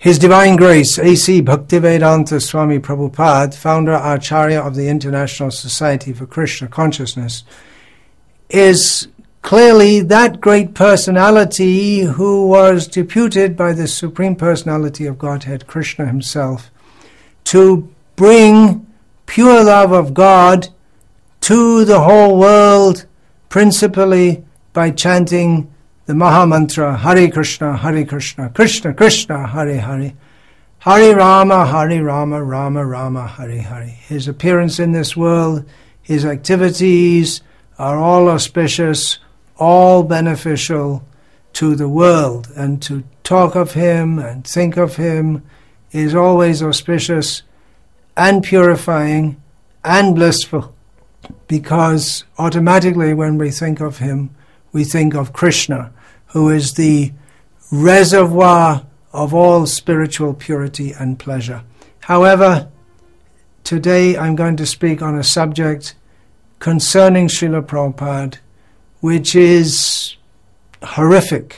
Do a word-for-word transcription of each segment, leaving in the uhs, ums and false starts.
His Divine Grace, A C Bhaktivedanta Swami Prabhupada, founder Acharya of the International Society for Krishna Consciousness, is clearly that great personality who was deputed by the Supreme Personality of Godhead, Krishna himself, to bring pure love of God to the whole world, principally by chanting the Maha Mantra, Hare Krishna, Hare Krishna, Krishna Krishna, Hare Hare, Hare Rama, Hare Rama, Rama Rama, Hare Hare. His appearance in this world, his activities are all auspicious, all beneficial to the world. And to talk of him and think of him is always auspicious and purifying and blissful, because automatically when we think of him, we think of Krishna, who is the reservoir of all spiritual purity and pleasure. However, today I'm going to speak on a subject concerning Srila Prabhupada, which is horrific.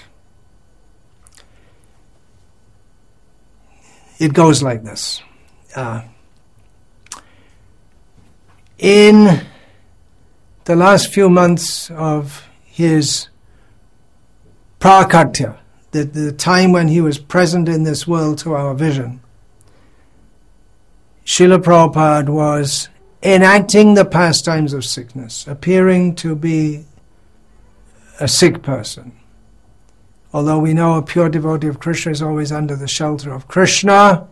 It goes like this. Uh, in the last few months of his prakatya, the, the time when he was present in this world to our vision, Srila Prabhupada was enacting the pastimes of sickness, appearing to be a sick person. Although we know a pure devotee of Krishna is always under the shelter of Krishna,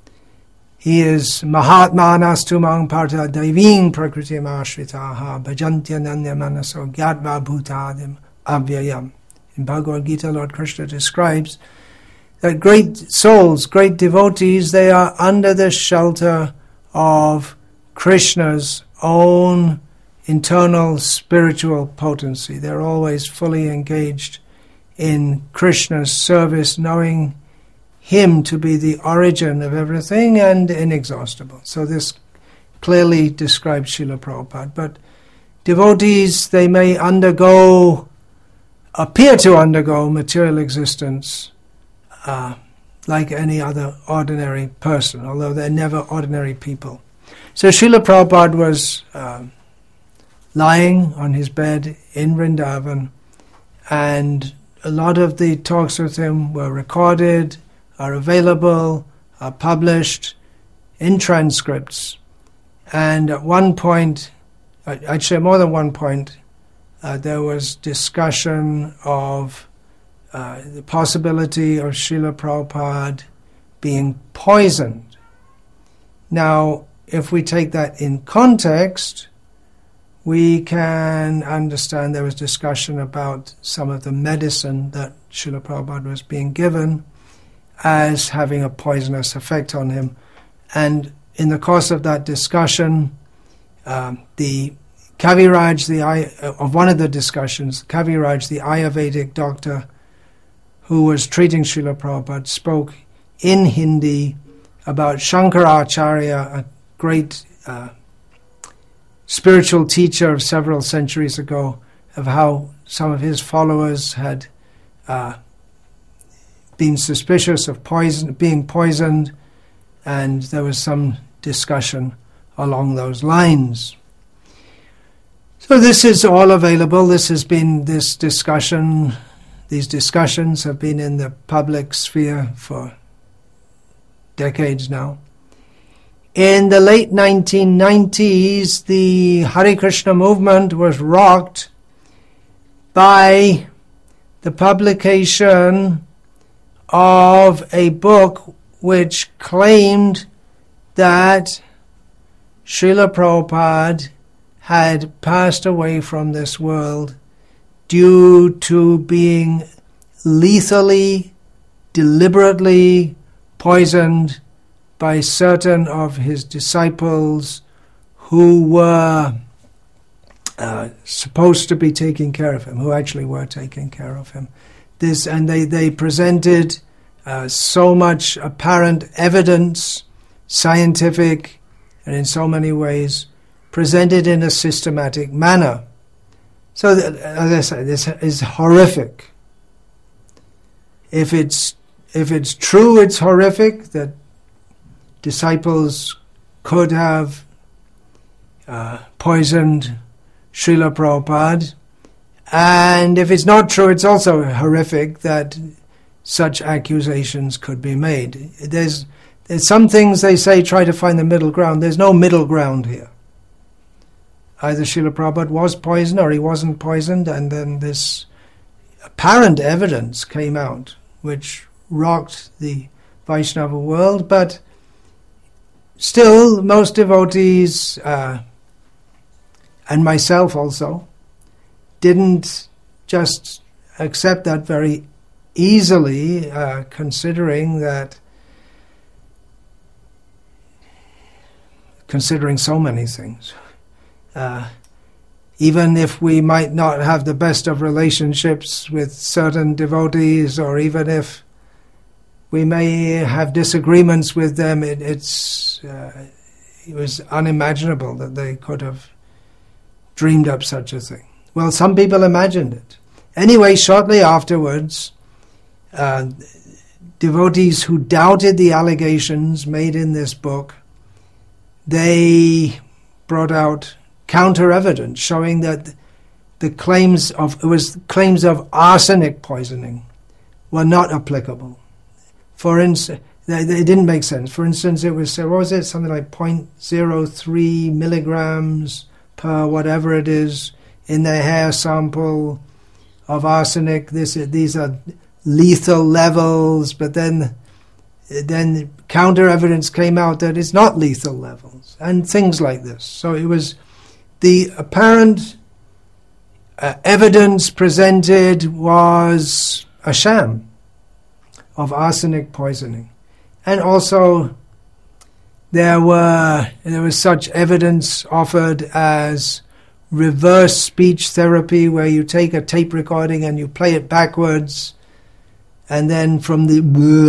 he is Mahatmanas tumang parta daiving prakritim ashritaha bhajantyananya manaso gyatva bhutadim avyayam. In Bhagavad Gita, Lord Krishna describes that great souls, great devotees, they are under the shelter of Krishna's own internal spiritual potency. They're always fully engaged in Krishna's service, knowing him to be the origin of everything and inexhaustible. So this clearly describes Srila Prabhupada. But devotees, they may undergo, appear to undergo material existence uh, like any other ordinary person, although they're never ordinary people. So Srila Prabhupada was uh, lying on his bed in Vrindavan, and a lot of the talks with him were recorded, are available, are published in transcripts. And at one point, actually more than one point, uh, there was discussion of uh, the possibility of Srila Prabhupada being poisoned. Now, if we take that in context, we can understand there was discussion about some of the medicine that Srila Prabhupada was being given as having a poisonous effect on him. And in the course of that discussion, um, the Kaviraj, the of one of the discussions, Kaviraj, the Ayurvedic doctor who was treating Srila Prabhupada, spoke in Hindi about Shankaracharya, a great uh, spiritual teacher of several centuries ago, of how some of his followers had uh, been suspicious of poison, being poisoned, and there was some discussion along those lines. So this is all available. This has been, this discussion, these discussions have been in the public sphere for decades now. In the late nineteen nineties, the Hare Krishna movement was rocked by the publication of a book which claimed that Srila Prabhupada had passed away from this world due to being lethally, deliberately poisoned by certain of his disciples who were uh, supposed to be taking care of him, who actually were taking care of him. This, and they, they presented uh, so much apparent evidence, scientific, and in so many ways, presented in a systematic manner. So, that, as I say, this is horrific. If it's if it's true, it's horrific that disciples could have uh, poisoned Srila Prabhupada. And if it's not true, it's also horrific that such accusations could be made. There's, there's some things they say, try to find the middle ground. There's no middle ground here. Either Srila Prabhupada was poisoned or he wasn't poisoned, and then this apparent evidence came out, which rocked the Vaishnava world, but still most devotees, uh, and myself also, didn't just accept that very easily, uh, considering that, considering so many things. Uh, even if we might not have the best of relationships with certain devotees, or even if we may have disagreements with them, it, it's uh, it was unimaginable that they could have dreamed up such a thing. Well, some people imagined it. Anyway, shortly afterwards, uh, devotees who doubted the allegations made in this book, they brought out counter evidence showing that the claims of it was claims of arsenic poisoning were not applicable. For instance, they, they didn't make sense. For instance, it was what was it something like zero point zero three milligrams per whatever it is in their hair sample of arsenic. This these are lethal levels, but then then counter evidence came out that it's not lethal levels and things like this. So it was. The apparent uh, evidence presented was a sham of arsenic poisoning. And also there were there was such evidence offered as reverse speech therapy, where you take a tape recording and you play it backwards, and then from the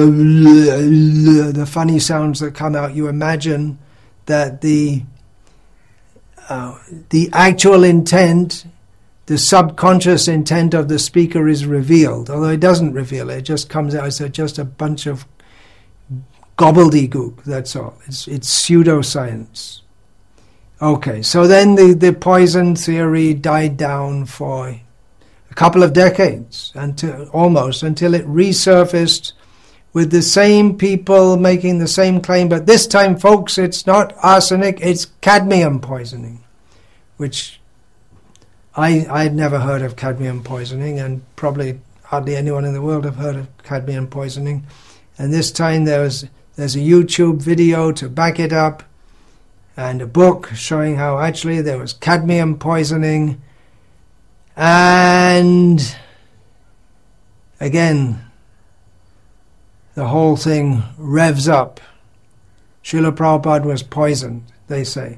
the funny sounds that come out, you imagine that the Uh, the actual intent, the subconscious intent of the speaker is revealed, although it doesn't reveal it, it just comes out as just a bunch of gobbledygook, that's all. It's, it's pseudoscience. Okay, so then the, the poison theory died down for a couple of decades, until almost, until it resurfaced with the same people making the same claim, but this time, folks, it's not arsenic, it's cadmium poisoning, which I I'd never heard of cadmium poisoning, and probably hardly anyone in the world have heard of cadmium poisoning. And this time there was there's a YouTube video to back it up, and a book showing how actually there was cadmium poisoning. And again, the whole thing revs up. Srila Prabhupada was poisoned, they say.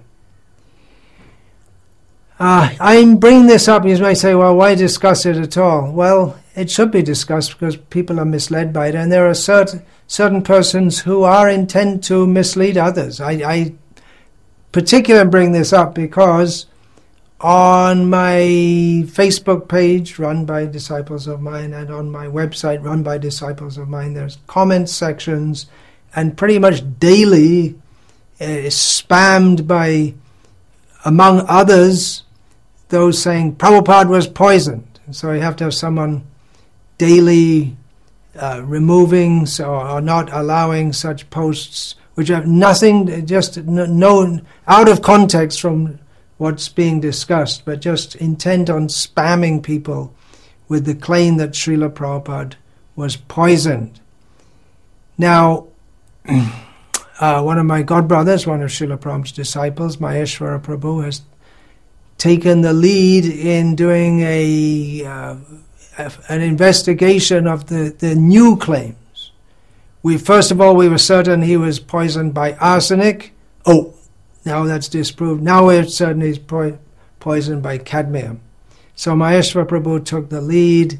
Uh, I bring this up, you may say, well, why discuss it at all? Well, it should be discussed because people are misled by it, and there are certain certain persons who are intent to mislead others. I, I particularly bring this up because on my Facebook page run by disciples of mine and on my website run by disciples of mine, there's comment sections, and pretty much daily uh, spammed by, among others, those saying Prabhupada was poisoned. And so you have to have someone daily uh, removing so, or not allowing such posts which have nothing, just no, out of context from what's being discussed, but just intent on spamming people with the claim that Srila Prabhupada was poisoned. Now, uh, one of my godbrothers, one of Srila Prabhupada's disciples, Maheshwara Prabhu, has taken the lead in doing a uh, an investigation of the, the new claims. We first of all, we were certain he was poisoned by arsenic. Oh, now that's disproved. Now we're certain he's po- poisoned by cadmium. So Maheshwara Prabhu took the lead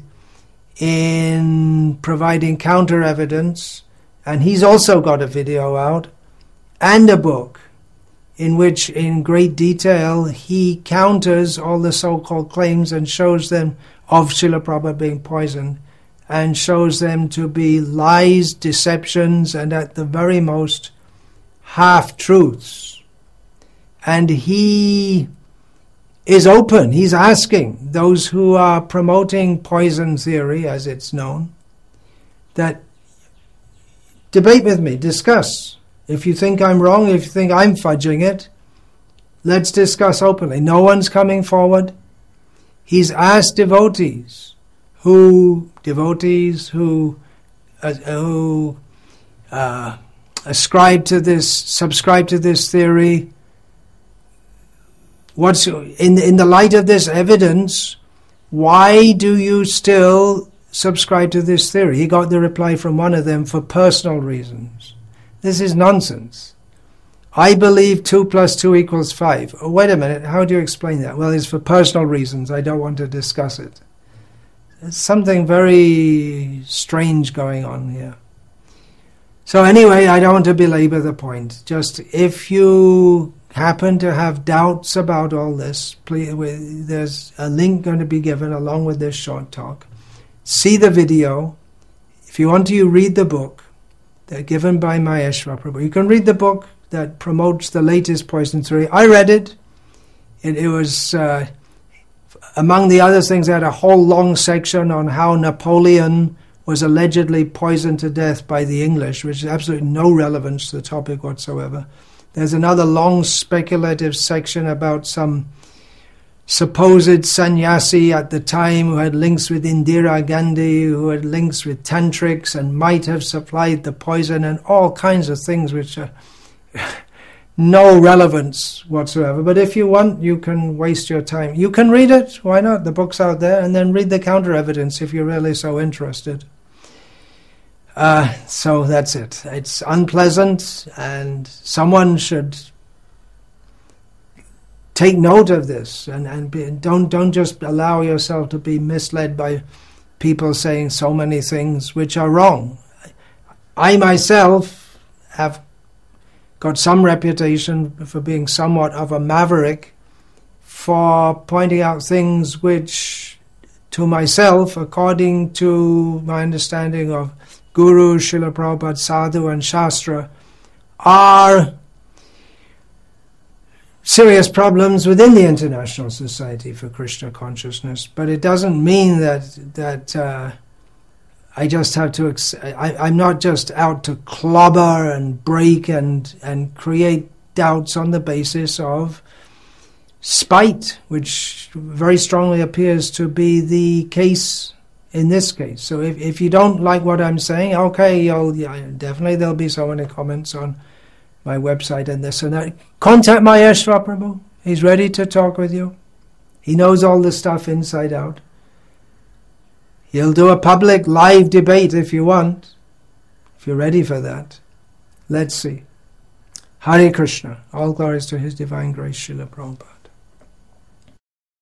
in providing counter evidence, and he's also got a video out and a book in which, in great detail, he counters all the so-called claims and shows them of Srila Prabhupada being poisoned. and shows them to be lies, deceptions, and at the very most half-truths. And he is open, he's asking those who are promoting poison theory, as it's known, that debate with me, discuss. If you think I'm wrong, if you think I'm fudging it, let's discuss openly. No one's coming forward. He's asked devotees who, devotees who, uh, who uh, ascribe to this, subscribe to this theory, what's in in the light of this evidence, why do you still subscribe to this theory? He got the reply from one of them, for personal reasons. This is nonsense. I believe two plus two equals five. Oh, wait a minute, how do you explain that? Well, it's for personal reasons. I don't want to discuss it. There's something very strange going on here. So anyway, I don't want to belabor the point. Just if you happen to have doubts about all this, please, there's a link going to be given along with this short talk. See the video. If you want to, read the book. They're given by Maheshwara Prabhu. You can read the book that promotes the latest poison theory. I read it. It, it was, uh, among the other things, they had a whole long section on how Napoleon was allegedly poisoned to death by the English, which is absolutely no relevance to the topic whatsoever. There's another long speculative section about some supposed sannyasi at the time who had links with Indira Gandhi, who had links with tantrics and might have supplied the poison, and all kinds of things which are no relevance whatsoever. But if you want, you can waste your time. You can read it, why not? The book's out there, and then read the counter evidence if you're really so interested. Uh, so that's it. It's unpleasant, and someone should take note of this, and, and be, don't don't just allow yourself to be misled by people saying so many things which are wrong. I myself have got some reputation for being somewhat of a maverick, for pointing out things which, to myself, according to my understanding of Guru, Srila Prabhupada, Sadhu and Shastra, are serious problems within the International Society for Krishna Consciousness. But it doesn't mean that that uh, I just have to, ex- I, I'm not just out to clobber and break and, and create doubts on the basis of spite, which very strongly appears to be the case in this case. So if, if you don't like what I'm saying, okay, you'll, yeah, definitely there'll be so many comments on my website and this and that. Contact Maheshwara Prabhu. He's ready to talk with you. He knows all this stuff inside out. He'll do a public live debate if you want, if you're ready for that. Let's see. Hare Krishna. All glories to His Divine Grace, Srila Prabhupada.